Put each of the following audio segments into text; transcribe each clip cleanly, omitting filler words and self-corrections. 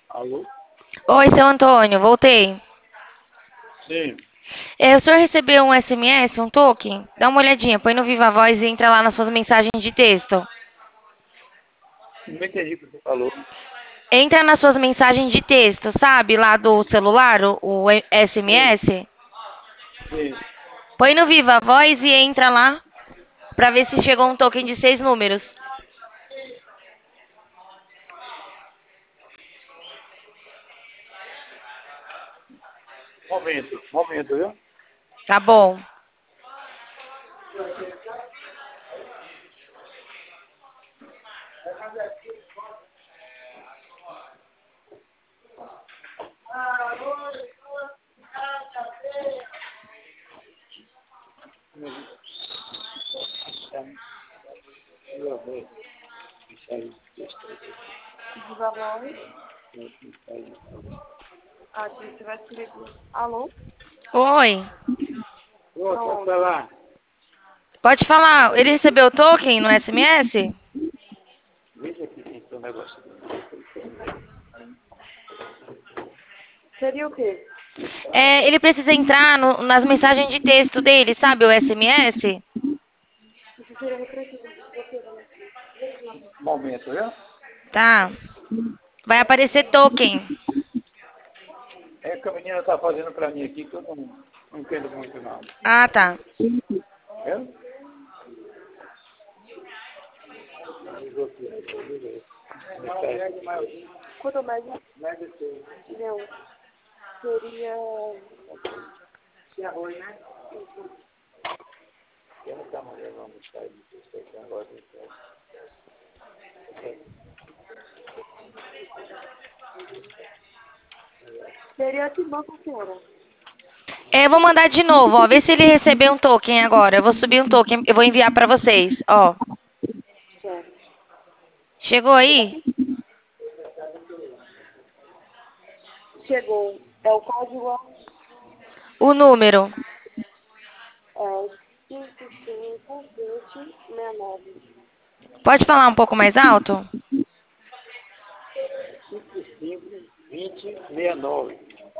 Alô? Oi, seu Antônio, voltei. Sim. O senhor recebeu um SMS, um token? Dá uma olhadinha, põe no Viva Voz e entra lá nas suas mensagens de texto. Não entendi o que você falou. Entra nas suas mensagens de texto, sabe? Lá do celular, o Sim, SMS. sim. Põe no Viva Voz e entra lá pra ver se chegou um token de 6 números. Momento, viu? Tá bom. Viva Voz. Aqui você vai escrever. Alô? Oi. Ô, pode Pronto. falar. Pode falar. Ele recebeu o token no SMS? Veja aqui quem tem um negócio. Seria o quê? Ele precisa entrar nas mensagens de texto dele, sabe? O SMS? Isso seria repressivo. Momento, viu? Tá. Vai aparecer token. É que a menina tá fazendo pra mim aqui que eu não entendo muito não. Ah, tá. Viu? Quanto mais não, seria seria que banco que era? Eu vou mandar de novo, ó. Vê se ele recebeu um token agora. Eu vou subir um token, eu vou enviar pra vocês, ó. Certo. Chegou aí? Chegou. É o código O número. é 552069. Pode falar um pouco mais alto? 552069.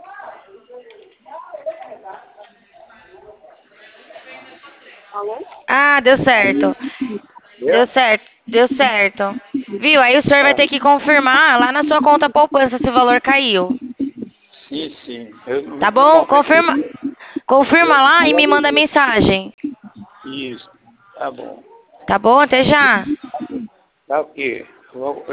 Alô? Ah, deu certo. Deu Viu? certo. Deu certo. Viu? Aí o senhor vai Tá. ter que confirmar lá na sua conta poupança se o valor caiu. Sim, sim. Eu, Tá no bom? momento Confirma, confirma lá e me manda mensagem. isso. Tá bom. Tá bom? Até já. Tá ok.